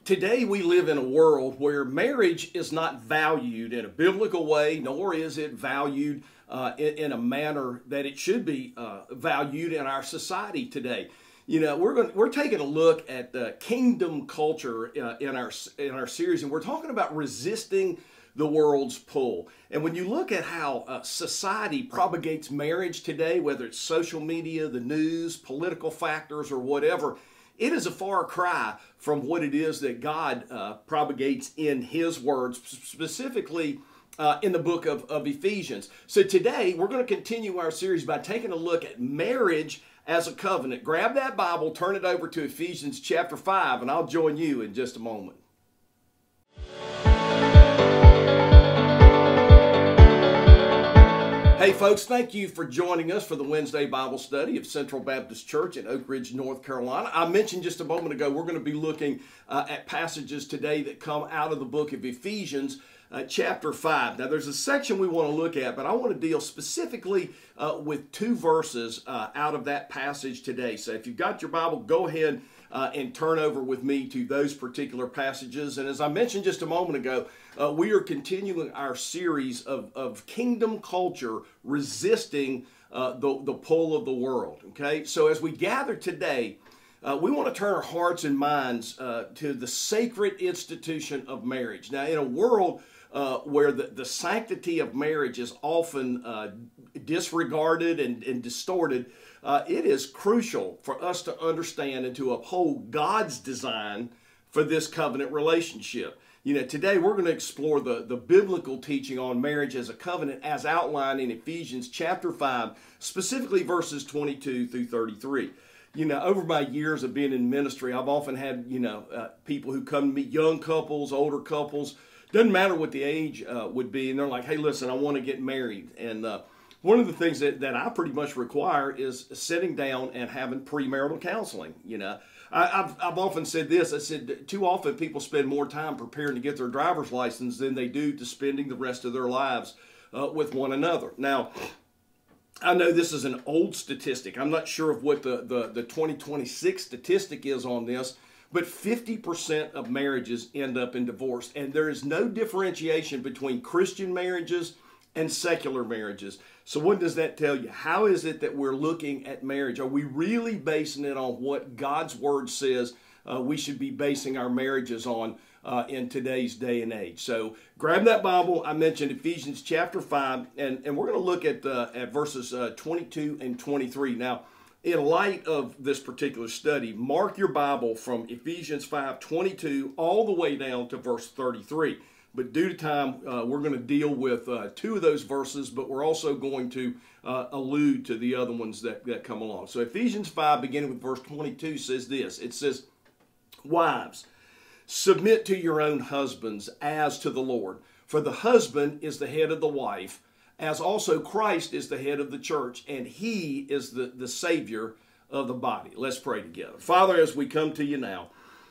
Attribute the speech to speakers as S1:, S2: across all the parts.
S1: Today we live in a world where marriage is not valued in a biblical way, nor is it valued in a manner that it should be valued in our society today. You know, we're taking a look at the kingdom culture in our series, and we're talking about resisting the world's pull. And when you look at how society propagates marriage today, whether it's social media, the news, political factors, or whatever, it is a far cry from what it is that God propagates in His words, specifically in the book of Ephesians. So today, we're going to continue our series by taking a look at marriage as a covenant. Grab that Bible, turn it over to Ephesians chapter 5, and I'll join you in just a moment. Hey folks, thank you for joining us for the Wednesday Bible study of Central Baptist Church in Oak Ridge, North Carolina. I mentioned just a moment ago we're going to be looking at passages today that come out of the book of Ephesians chapter 5. Now there's a section we want to look at, but I want to deal specifically with two verses out of that passage today. So if you've got your Bible, go ahead and turn over with me to those particular passages. And as I mentioned just a moment ago, we are continuing our series of kingdom culture resisting the pull of the world. Okay, so as we gather today, we want to turn our hearts and minds to the sacred institution of marriage. Now, in a world where the sanctity of marriage is often disregarded and distorted, it is crucial for us to understand and to uphold God's design for this covenant relationship. You know, today we're going to explore the biblical teaching on marriage as a covenant as outlined in Ephesians chapter 5, specifically verses 22 through 33. You know, over my years of being in ministry, I've often had, people who come to me, young couples, older couples, doesn't matter what the age would be, and they're like, hey, listen, I want to get married. And one of the things that I pretty much require is sitting down and having premarital counseling. You know, I've often said this. I said too often people spend more time preparing to get their driver's license than they do to spending the rest of their lives with one another. Now, I know this is an old statistic. I'm not sure of what the 2026 statistic is on this, but 50% of marriages end up in divorce. And there is no differentiation between Christian marriages and secular marriages. So what does that tell you? How is it that we're looking at marriage? Are we really basing it on what God's Word says we should be basing our marriages on in today's day and age? So grab that Bible. I mentioned Ephesians chapter 5, and we're going to look at verses 22 and 23. Now, in light of this particular study, mark your Bible from Ephesians 5:22 all the way down to verse 33. But due to time, we're going to deal with two of those verses, but we're also going to allude to the other ones that come along. So Ephesians 5, beginning with verse 22, says this. It says, "Wives, submit to your own husbands as to the Lord. For the husband is the head of the wife, as also Christ is the head of the church, and He is the Savior of the body." Let's pray together. Father, as we come to you now,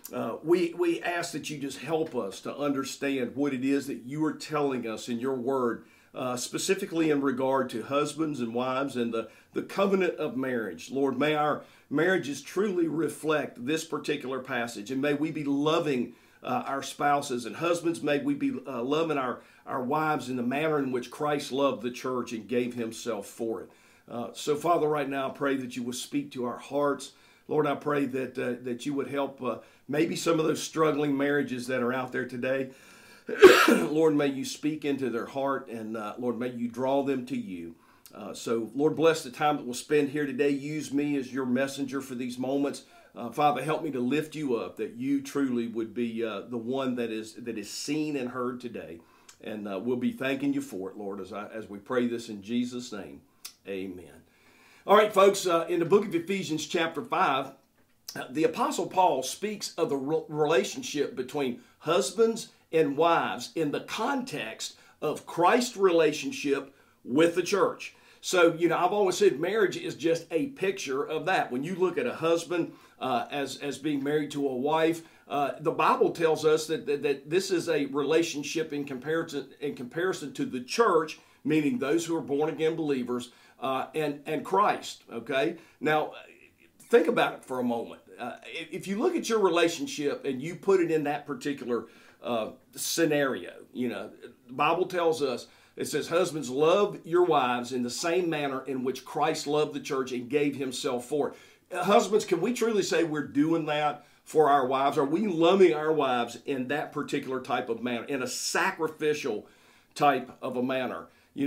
S1: we ask that you just help us to understand what it is that you are telling us in your word, specifically in regard to husbands and wives and the covenant of marriage. Lord, may our marriages truly reflect this particular passage, and may we be loving our spouses, and husbands, may we be loving our wives in the manner in which Christ loved the church and gave himself for it. So Father, right now I pray that you will speak to our hearts. Lord, I pray that you would help maybe some of those struggling marriages that are out there today. Lord, may you speak into their heart, and Lord, may you draw them to you. So Lord, bless the time that we'll spend here today. Use me as your messenger for these moments. Father, help me to lift you up, that you truly would be the one that is seen and heard today. And we'll be thanking you for it, Lord, as we pray this in Jesus' name. Amen. All right, folks, in the book of Ephesians chapter 5, the Apostle Paul speaks of the relationship between husbands and wives in the context of Christ's relationship with the church. So, I've always said marriage is just a picture of that. When you look at a husband as being married to a wife, the Bible tells us that this is a relationship in comparison to the church, meaning those who are born again believers, and Christ. Okay, now think about it for a moment. If you look at your relationship and you put it in that particular scenario, the Bible tells us, it says, husbands, love your wives in the same manner in which Christ loved the church and gave himself for it. Husbands, can we truly say we're doing that for our wives? Are we loving our wives in that particular type of manner, in a sacrificial type of a manner?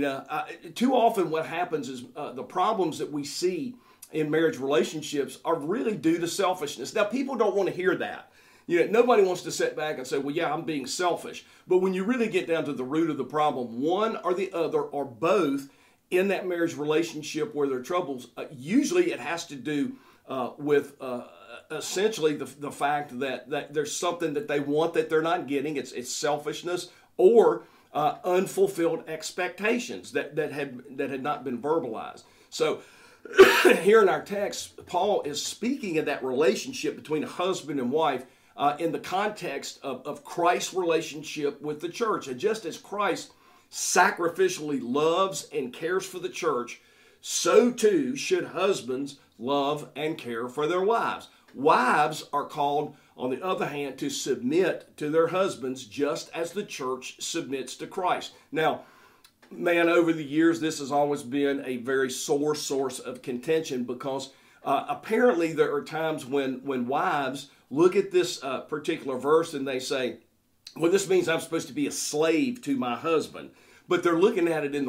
S1: Too often what happens is the problems that we see in marriage relationships are really due to selfishness. Now, people don't want to hear that. Nobody wants to sit back and say, well, yeah, I'm being selfish. But when you really get down to the root of the problem, one or the other or both in that marriage relationship where there are troubles, usually it has to do with essentially the fact that there's something that they want that they're not getting. It's selfishness or unfulfilled expectations that had not been verbalized. So here in our text, Paul is speaking of that relationship between a husband and wife in the context of Christ's relationship with the church. And just as Christ sacrificially loves and cares for the church, so too should husbands love and care for their wives. Wives are called, on the other hand, to submit to their husbands just as the church submits to Christ. Now, man, over the years, this has always been a very sore source of contention because apparently there are times when wives look at this particular verse and they say, well, this means I'm supposed to be a slave to my husband. But they're looking at it in the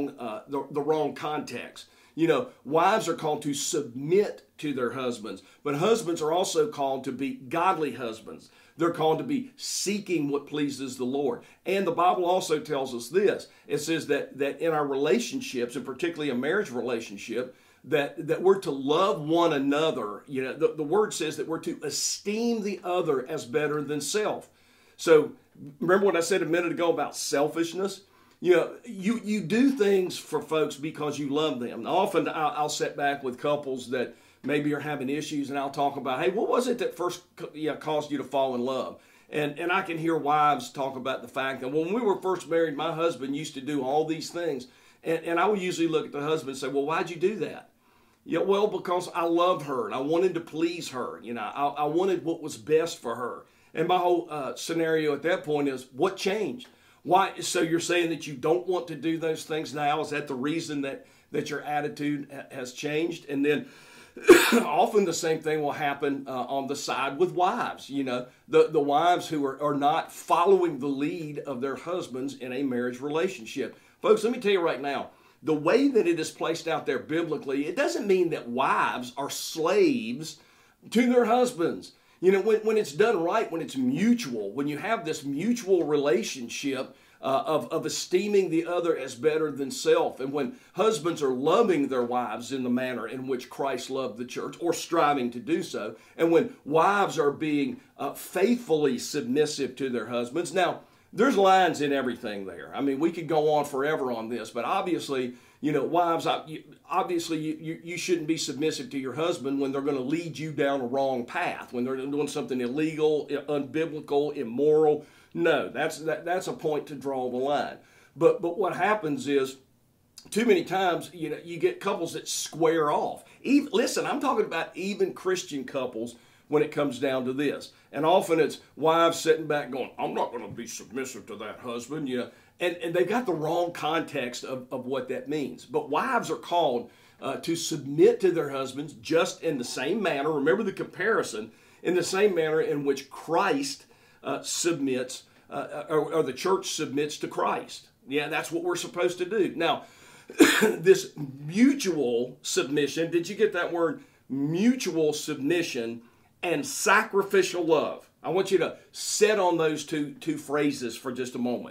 S1: wrong context. Wives are called to submit to their husbands, but husbands are also called to be godly husbands. They're called to be seeking what pleases the Lord. And the Bible also tells us this. It says that in our relationships, and particularly a marriage relationship, that we're to love one another. The word says that we're to esteem the other as better than self. So remember what I said a minute ago about selfishness? You do things for folks because you love them. Often I'll sit back with couples that maybe are having issues and I'll talk about, hey, what was it that first caused you to fall in love? And I can hear wives talk about the fact that when we were first married, my husband used to do all these things. And I would usually look at the husband and say, well, why'd you do that? Well, because I loved her and I wanted to please her. I wanted what was best for her. And my whole scenario at that point is, what changed? Why? So you're saying that you don't want to do those things now? Is that the reason that your attitude has changed? And then often the same thing will happen on the side with wives. The wives who are not following the lead of their husbands in a marriage relationship. Folks, let me tell you right now, the way that it is placed out there biblically, it doesn't mean that wives are slaves to their husbands. When it's done right, when it's mutual, when you have this mutual relationship of esteeming the other as better than self, and when husbands are loving their wives in the manner in which Christ loved the church, or striving to do so, and when wives are being faithfully submissive to their husbands. Now, there's lines in everything there. I mean, we could go on forever on this, but obviously, wives, obviously you shouldn't be submissive to your husband when they're going to lead you down a wrong path, when they're doing something illegal, unbiblical, immoral. No, that's a point to draw the line. But what happens is, too many times, you get couples that square off. Listen, I'm talking about even Christian couples when it comes down to this. And often it's wives sitting back going, I'm not going to be submissive to that husband, And they've got the wrong context of what that means. But wives are called to submit to their husbands just in the same manner. Remember the comparison, in the same manner in which Christ submits, or the church submits to Christ. Yeah, that's what we're supposed to do. Now, this mutual submission, did you get that word? Mutual submission and sacrificial love. I want you to sit on those two phrases for just a moment.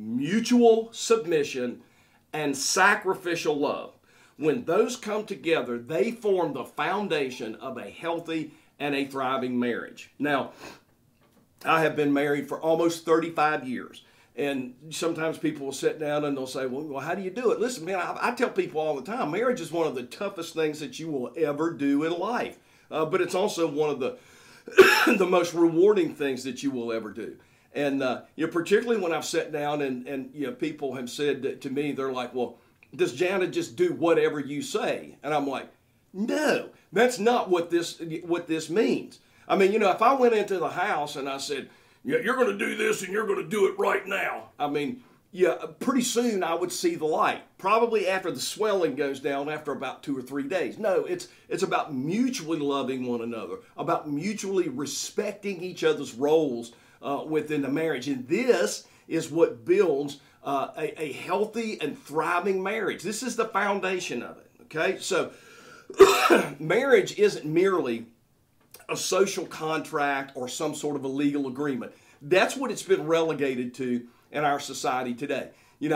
S1: Mutual submission and sacrificial love. When those come together, they form the foundation of a healthy and a thriving marriage. Now, I have been married for almost 35 years. And sometimes people will sit down and they'll say, well, how do you do it? Listen, man, I tell people all the time, marriage is one of the toughest things that you will ever do in life. But it's also one of the the most rewarding things that you will ever do. And particularly when I've sat down and people have said to me, they're like, well, does Jana just do whatever you say? And I'm like, No, that's not what this means. I mean, if I went into the house and I said, yeah, you're going to do this and you're going to do it right now. I mean, yeah, pretty soon I would see the light. Probably after the swelling goes down after about 2 or 3 days. No, it's about mutually loving one another, about mutually respecting each other's roles within the marriage. And this is what builds a healthy and thriving marriage. This is the foundation of it. Okay, so marriage isn't merely a social contract or some sort of a legal agreement. That's what it's been relegated to in our society today.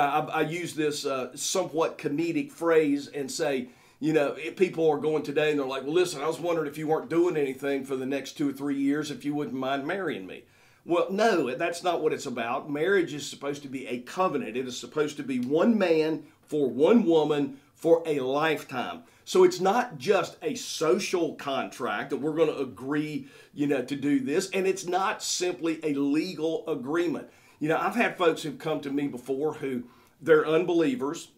S1: I use this somewhat comedic phrase and say, people are going today and they're like, well, listen, I was wondering if you weren't doing anything for the next 2 or 3 years, if you wouldn't mind marrying me. Well, no, that's not what it's about. Marriage is supposed to be a covenant. It is supposed to be one man for one woman for a lifetime. So it's not just a social contract that we're going to agree, to do this. And it's not simply a legal agreement. I've had folks who've come to me before who they're unbelievers.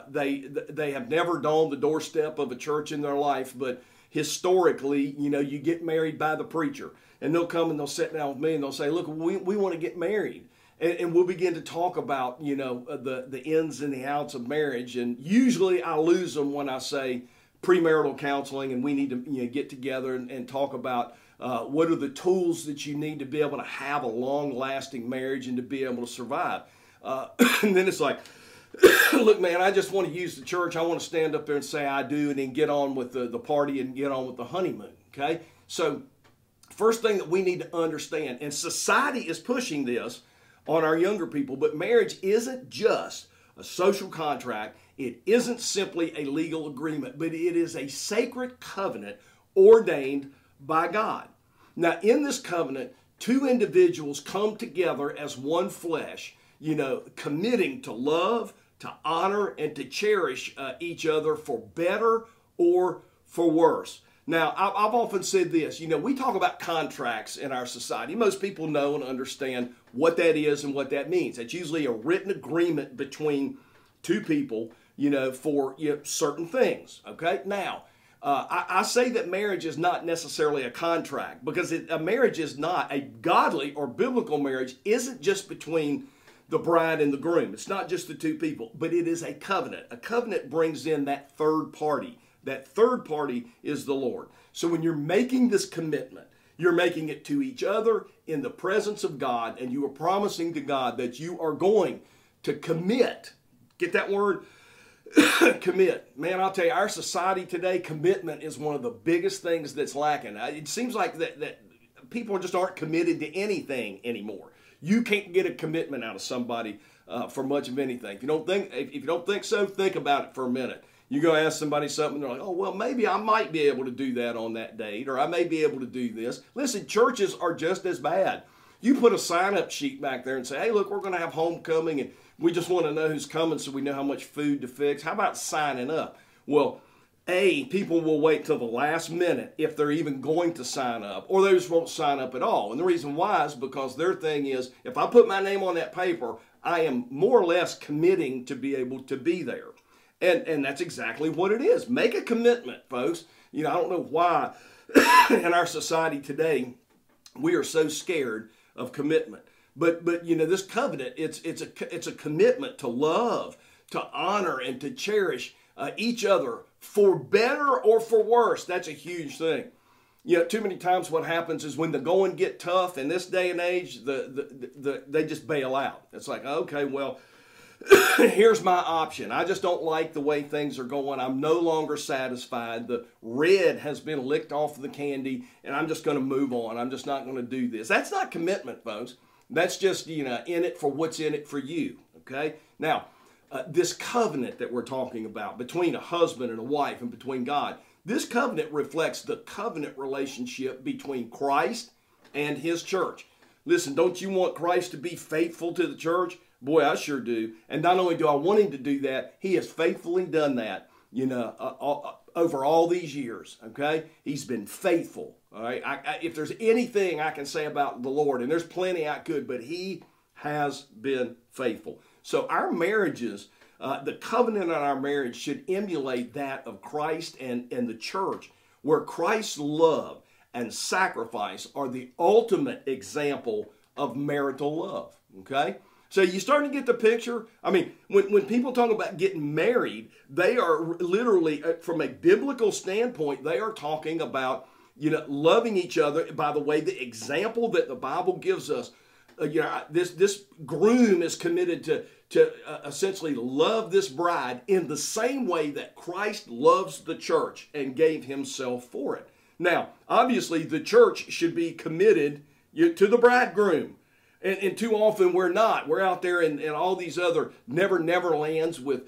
S1: They have never dawned the doorstep of a church in their life, but historically, you get married by the preacher. And they'll come and they'll sit down with me and they'll say, look, we want to get married. And we'll begin to talk about, the ins and the outs of marriage. And usually I lose them when I say premarital counseling and we need to get together and talk about what are the tools that you need to be able to have a long-lasting marriage and to be able to survive. And then it's like, look, man, I just want to use the church. I want to stand up there and say I do and then get on with the party and get on with the honeymoon, okay? So first thing that we need to understand, and society is pushing this on our younger people, but marriage isn't just a social contract. It isn't simply a legal agreement, but it is a sacred covenant ordained by God. Now, in this covenant, two individuals come together as one flesh, committing to love, to honor, and to cherish each other for better or for worse. Now, I've often said this, we talk about contracts in our society. Most people know and understand what that is and what that means. It's usually a written agreement between two people, for certain things, okay? Now, I say that marriage is not necessarily a contract because a marriage is not, a godly or biblical marriage isn't just between the bride and the groom. It's not just the two people, but it is a covenant. A covenant brings in that third party. That third party is the Lord. So when you're making this commitment, you're making it to each other in the presence of God, and you are promising to God that you are going to commit. Get that word? Commit. Man, I'll tell you, our society today, commitment is one of the biggest things that's lacking. It seems like that people just aren't committed to anything anymore. You can't get a commitment out of somebody for much of anything. If you don't think so, think about it for a minute. You go ask somebody something, they're like, oh, well, maybe I might be able to do that on that date, or I may be able to do this. Listen, churches are just as bad. You put a sign-up sheet back there and say, hey, look, we're going to have homecoming, and we just want to know who's coming so we know how much food to fix. How about signing up? Well, people will wait till the last minute if they're even going to sign up, or they just won't sign up at all. And the reason why is because their thing is, if I put my name on that paper, I am more or less committing to be able to be there. And that's exactly what it is. Make a commitment, folks. I don't know why in our society today we are so scared of commitment. But this covenant, it's a commitment to love, to honor, and to cherish each other for better or for worse. That's a huge thing. Too many times what happens is when the going get tough in this day and age, they just bail out. It's like, okay, well, here's my option. I just don't like the way things are going. I'm no longer satisfied. The red has been licked off the candy, and I'm just going to move on. I'm just not going to do this. That's not commitment, folks. That's just, in it for what's in it for you, okay? Now, this covenant that we're talking about between a husband and a wife and between God, this covenant reflects the covenant relationship between Christ and his church. Listen, don't you want Christ to be faithful to the church? Boy, I sure do. And not only do I want him to do that, he has faithfully done that, over all these years, okay? He's been faithful, all right? If there's anything I can say about the Lord, and there's plenty I could, but he has been faithful. So our marriages The covenant in our marriage should emulate that of Christ and the church, where Christ's love and sacrifice are the ultimate example of marital love. Okay? So you starting to get the picture? I mean, when people talk about getting married, they are literally, from a biblical standpoint, they are talking about, loving each other. By the way, the example that the Bible gives us, this groom is committed to essentially love this bride in the same way that Christ loves the church and gave himself for it. Now, obviously, the church should be committed to the bridegroom. And too often we're not. We're out there in all these other never lands with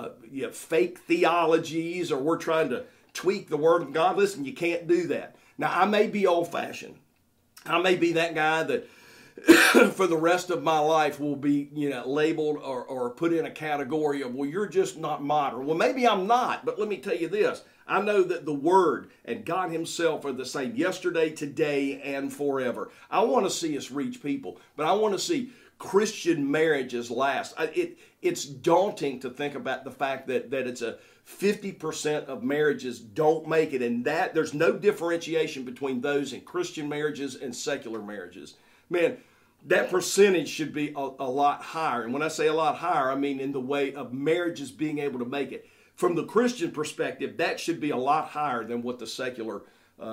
S1: fake theologies, or we're trying to tweak the Word of God. Listen, you can't do that. Now, I may be old-fashioned. I may be that guy that for the rest of my life will be labeled or put in a category of, well, you're just not modern. Well, maybe I'm not, but let me tell you this. I know that the Word and God himself are the same yesterday, today, and forever. I want to see us reach people, but I want to see Christian marriages last. It's daunting to think about the fact that it's a 50% of marriages don't make it, and that there's no differentiation between those in Christian marriages and secular marriages. Man, that percentage should be a lot higher. And when I say a lot higher, I mean in the way of marriages being able to make it. From the Christian perspective, that should be a lot higher than what the secular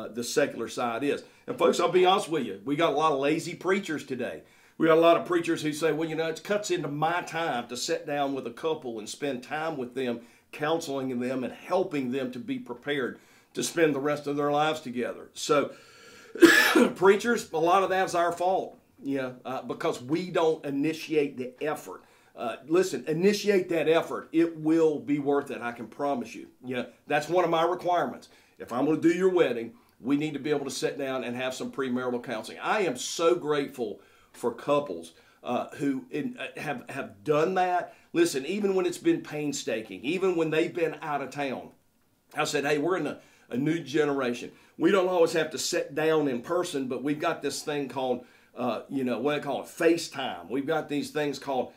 S1: side is. And folks, I'll be honest with you, we got a lot of lazy preachers today. We got a lot of preachers who say, well, it cuts into my time to sit down with a couple and spend time with them, counseling them and helping them to be prepared to spend the rest of their lives together. So, preachers, a lot of that's our fault, because we don't initiate the effort. Listen, initiate that effort. It will be worth it, I can promise you. That's one of my requirements. If I'm going to do your wedding, we need to be able to sit down and have some premarital counseling. I am so grateful for couples who have done that. Listen, even when it's been painstaking, even when they've been out of town, I said, hey, we're in a new generation. We don't always have to sit down in person, but we've got this thing called, what I call it, FaceTime. We've got these things called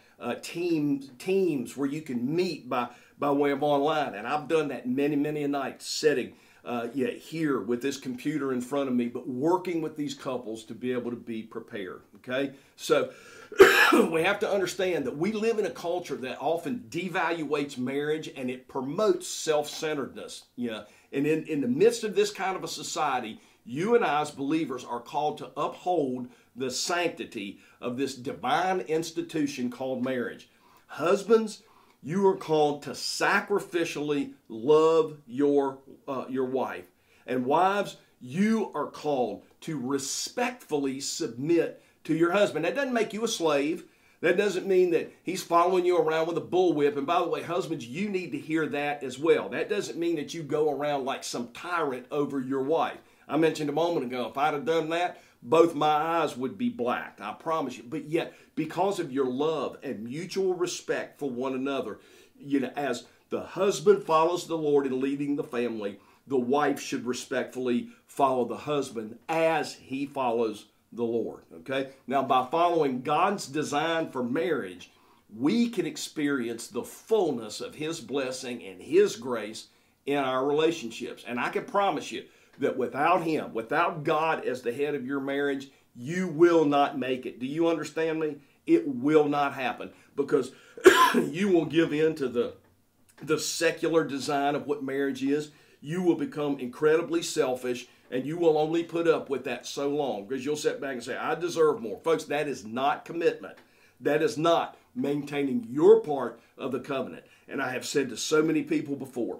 S1: teams where you can meet by way of online. And I've done that many a night, sitting here with this computer in front of me, but working with these couples to be able to be prepared. Okay? So we have to understand that we live in a culture that often devaluates marriage, and it promotes self-centeredness. And in the midst of this kind of a society, you and I as believers are called to uphold the sanctity of this divine institution called marriage. Husbands, you are called to sacrificially love your wife. And wives, you are called to respectfully submit to your husband. That doesn't make you a slave. That doesn't mean that he's following you around with a bullwhip. And by the way, husbands, you need to hear that as well. That doesn't mean that you go around like some tyrant over your wife. I mentioned a moment ago, if I'd have done that, both my eyes would be blacked, I promise you. But yet, because of your love and mutual respect for one another, as the husband follows the Lord in leading the family, the wife should respectfully follow the husband as he follows the Lord. Okay? Now, by following God's design for marriage, we can experience the fullness of his blessing and his grace in our relationships. And I can promise you that without him, without God as the head of your marriage, you will not make it. Do you understand me? It will not happen, because you will give in to the secular design of what marriage is. You will become incredibly selfish, and you will only put up with that so long, because you'll sit back and say, I deserve more. Folks, that is not commitment. That is not maintaining your part of the covenant. And I have said to so many people before,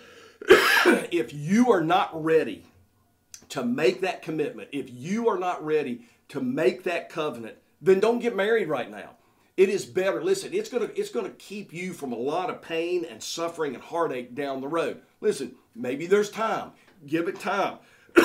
S1: if you are not ready to make that commitment, if you are not ready to make that covenant, then don't get married right now. It is better. Listen, it's gonna keep you from a lot of pain and suffering and heartache down the road. Listen, maybe there's time. Give it time.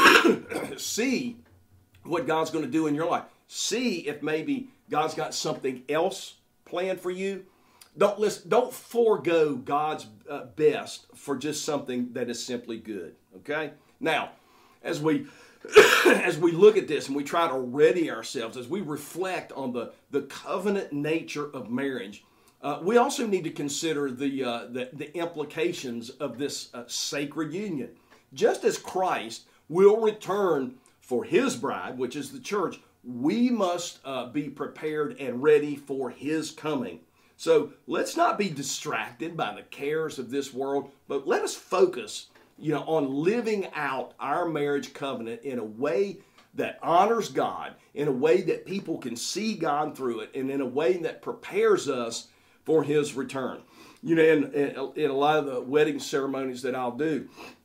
S1: See what God's going to do in your life. See if maybe God's got something else planned for you. Don't forego God's best for just something that is simply good. Okay? Now, as we look at this and we try to ready ourselves, as we reflect on the covenant nature of marriage, we also need to consider the implications of this sacred union. Just as Christ will return for his bride, which is the church, we must be prepared and ready for his coming. So let's not be distracted by the cares of this world, but let us focus, on living out our marriage covenant in a way that honors God, in a way that people can see God through it, and in a way that prepares us for his return. In a lot of the wedding ceremonies that I'll do,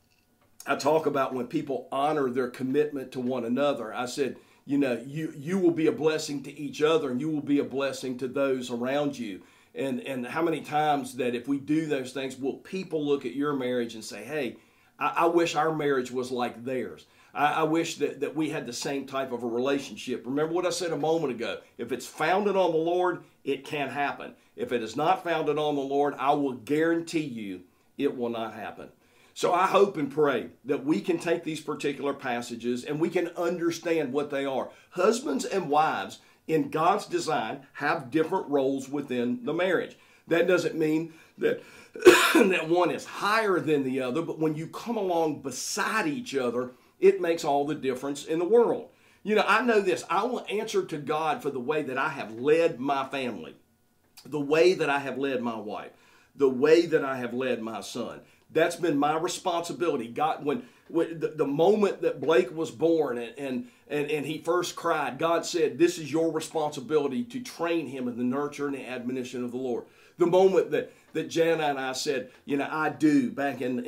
S1: I talk about when people honor their commitment to one another. I said, you will be a blessing to each other, and you will be a blessing to those around you. And how many times that if we do those things, will people look at your marriage and say, hey, I wish our marriage was like theirs. I wish that we had the same type of a relationship. Remember what I said a moment ago. If it's founded on the Lord, it can happen. If it is not founded on the Lord, I will guarantee you it will not happen. So I hope and pray that we can take these particular passages and we can understand what they are. Husbands and wives in God's design have different roles within the marriage. That doesn't mean that that one is higher than the other, but when you come along beside each other, it makes all the difference in the world. I know this. I will answer to God for the way that I have led my family, the way that I have led my wife, the way that I have led my son. That's been my responsibility. God, when the moment that Blake was born and he first cried, God said, this is your responsibility to train him in the nurture and the admonition of the Lord. The moment that Jana and I said, I do, back in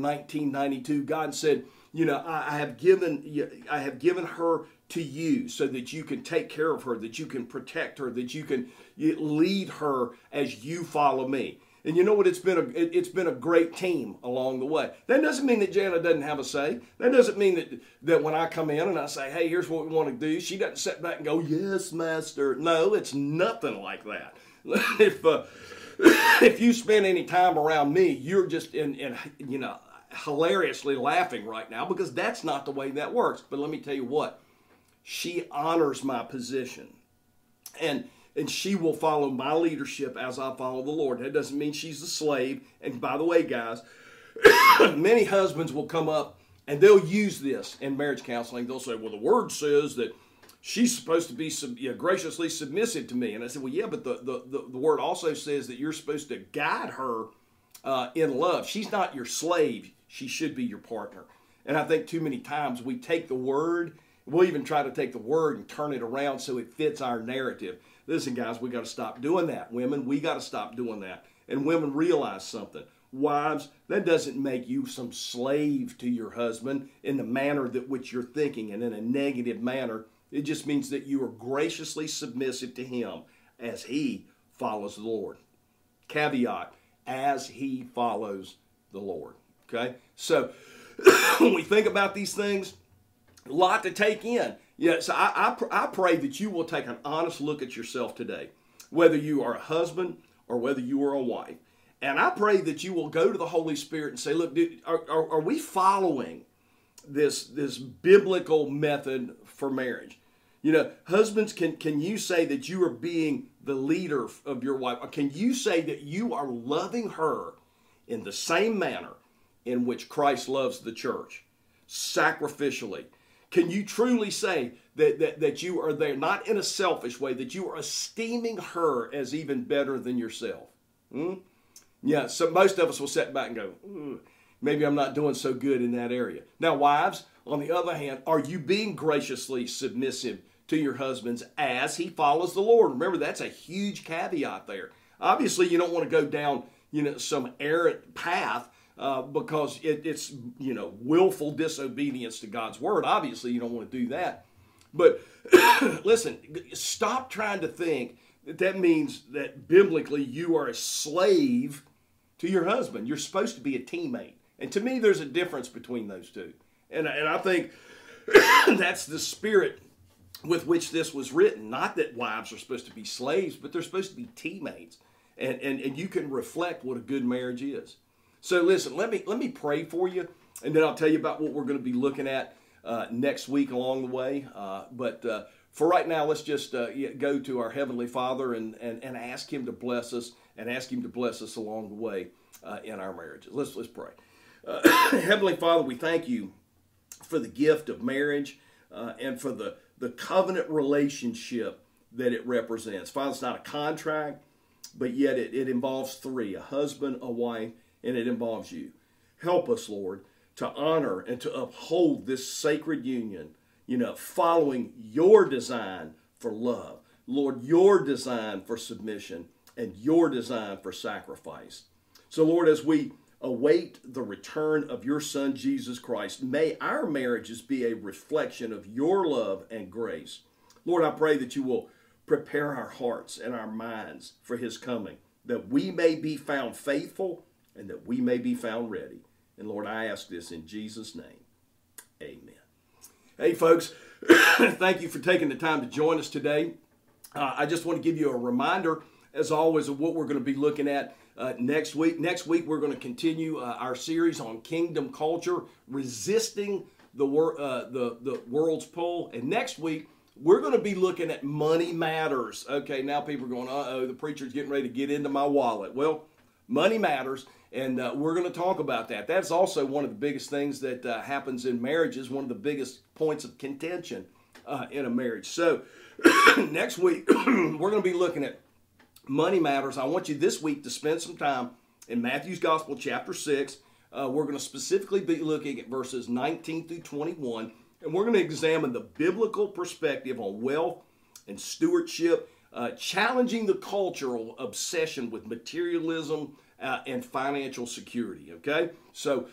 S1: 1992, God said, I have given her to you so that you can take care of her, that you can protect her, that you can lead her as you follow me. And you know what? It's been a great team along the way. That doesn't mean that Jana doesn't have a say. That doesn't mean that when I come in and I say, hey, here's what we want to do, she doesn't sit back and go, yes, master. No, it's nothing like that. If you spend any time around me, you're just hilariously laughing right now, because that's not the way that works. But let me tell you what, she honors my position, and she will follow my leadership as I follow the Lord. That doesn't mean she's a slave. And by the way, guys, many husbands will come up and they'll use this in marriage counseling. They'll say, well, the word says that she's supposed to be graciously submissive to me. And I said, well, yeah, but the word also says that you're supposed to guide her in love. She's not your slave. She should be your partner. And I think too many times we take the word, we'll even try to take the word and turn it around so it fits our narrative. Listen, guys, we got to stop doing that. Women, we got to stop doing that. And women, realize something. Wives, that doesn't make you some slave to your husband in the manner that which you're thinking and in a negative manner. It just means that you are graciously submissive to him as he follows the Lord. Caveat, as he follows the Lord. Okay? So when we think about these things, a lot to take in. Yeah, so I pray that you will take an honest look at yourself today, whether you are a husband or whether you are a wife. And I pray that you will go to the Holy Spirit and say, look, dude, are we following this biblical method for marriage? Husbands, can you say that you are being the leader of your wife? Or can you say that you are loving her in the same manner in which Christ loves the church, sacrificially? Can you truly say that you are there, not in a selfish way, that you are esteeming her as even better than yourself? Yeah, so most of us will sit back and go, maybe I'm not doing so good in that area. Now, wives, on the other hand, are you being graciously submissive to your husbands as he follows the Lord? Remember, that's a huge caveat there. Obviously, you don't want to go down, some errant path because it's willful disobedience to God's word. Obviously, you don't want to do that. But listen, stop trying to think that means that biblically you are a slave to your husband. You're supposed to be a teammate. And to me, there's a difference between those two. And I think that's the spirit with which this was written. Not that wives are supposed to be slaves, but they're supposed to be teammates. And you can reflect what a good marriage is. So listen, let me pray for you, and then I'll tell you about what we're going to be looking at next week along the way. But for right now, let's just go to our Heavenly Father and ask Him to bless us and ask Him to bless us along the way in our marriages. Let's pray. Heavenly Father, we thank You for the gift of marriage and for the covenant relationship that it represents. Father, it's not a contract, but yet it involves three: a husband, a wife, and it involves You. Help us, Lord, to honor and to uphold this sacred union, following Your design for love. Lord, Your design for submission and Your design for sacrifice. So, Lord, as we await the return of Your Son, Jesus Christ, may our marriages be a reflection of Your love and grace. Lord, I pray that You will prepare our hearts and our minds for His coming, that we may be found faithful and that we may be found ready. And Lord, I ask this in Jesus' name. Amen. Hey, folks, thank you for taking the time to join us today. I just want to give you a reminder, as always, of what we're going to be looking at next week. Next week, we're going to continue our series on kingdom culture, resisting the world's pull. And next week, we're going to be looking at money matters. Okay, now people are going, uh-oh, the preacher's getting ready to get into my wallet. Well, money matters, and we're going to talk about that. That's also one of the biggest things that happens in marriages, one of the biggest points of contention in a marriage. So next week, we're going to be looking at money matters. I want you this week to spend some time in Matthew's Gospel, chapter 6. We're going to specifically be looking at verses 19 through 21, and we're going to examine the biblical perspective on wealth and stewardship, challenging the cultural obsession with materialism and financial security, okay? So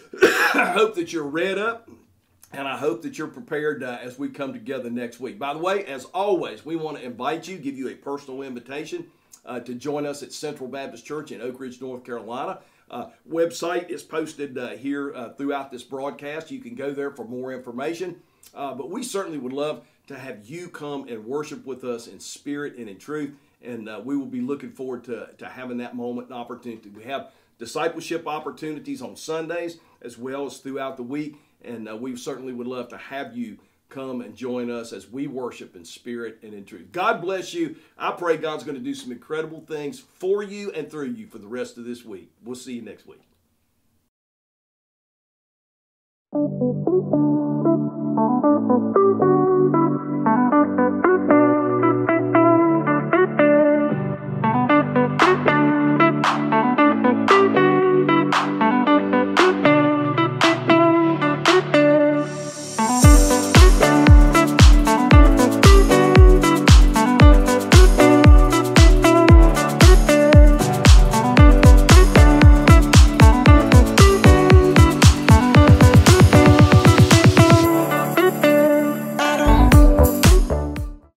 S1: I hope that you're read up, and I hope that you're prepared as we come together next week. By the way, as always, we want to invite you, give you a personal invitation to join us at Central Baptist Church in Oak Ridge, North Carolina. Website is posted here throughout this broadcast. You can go there for more information. But we certainly would love to have you come and worship with us in spirit and in truth. And we will be looking forward to having that moment and opportunity. We have discipleship opportunities on Sundays as well as throughout the week. And we certainly would love to have you come and join us as we worship in spirit and in truth. God bless you. I pray God's going to do some incredible things for you and through you for the rest of this week. We'll see you next week.